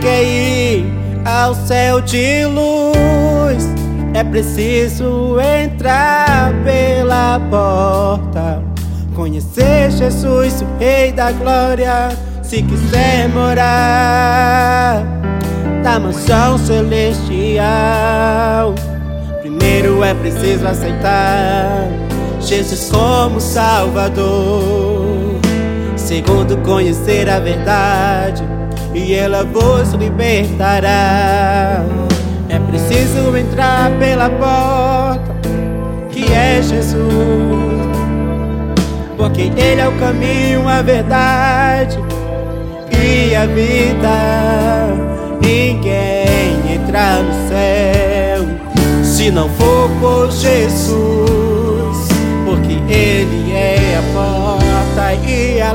quer ir ao céu de luz, é preciso entrar pela porta, conhecer Jesus, o Rei da Glória. Se quiser morar na mansão celestial, primeiro é preciso aceitar Jesus como Salvador. Segundo, conhecer a verdade e ela vos libertará. É preciso entrar pela porta, que é Jesus, porque Ele é o caminho, a verdade e a vida. Ninguém entra no céu se não for por Jesus, porque Ele é a porta e a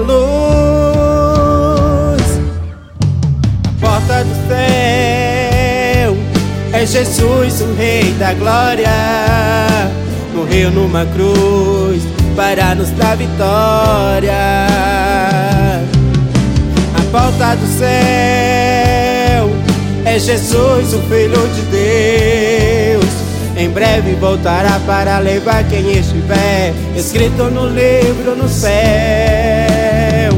luz. A porta do céu é Jesus, o Rei da Glória. Morreu numa cruz para nos dar vitória. A porta do céu é Jesus, o Filho de Deus. Em breve voltará para levar quem estiver escrito no livro no céu.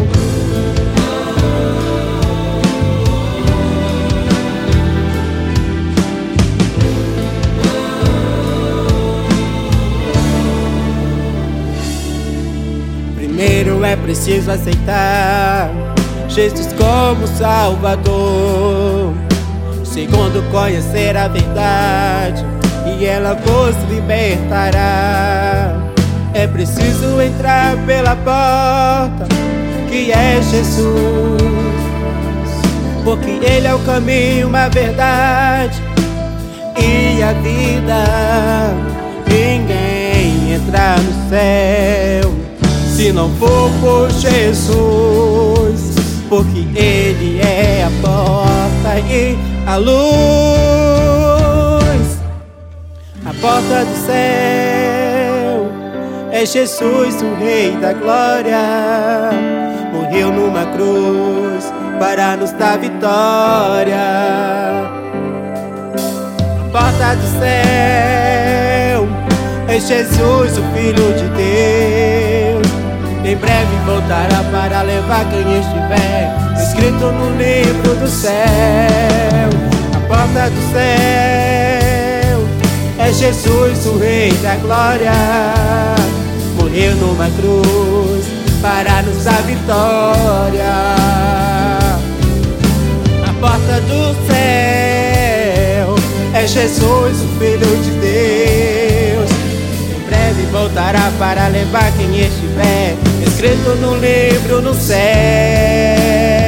Primeiro é preciso aceitar Jesus como Salvador. Segundo, conhecer a verdade e ela vos libertará. É preciso entrar pela porta, que é Jesus, porque Ele é o caminho, a verdade e a vida. Ninguém entra no céu se não for por Jesus, porque Ele é a porta e a luz. A porta do céu é Jesus, o Rei da Glória. Morreu numa cruz para nos dar vitória. A porta do céu é Jesus, o Filho de Deus. Em breve voltará para levar quem estiver escrito no livro do céu. A porta do céu é Jesus, o Rei da Glória. Morreu numa cruz para nos dar vitória. A porta do céu é Jesus, o Filho de Deus. Em breve voltará para levar quem estiver escrito no livro no céu.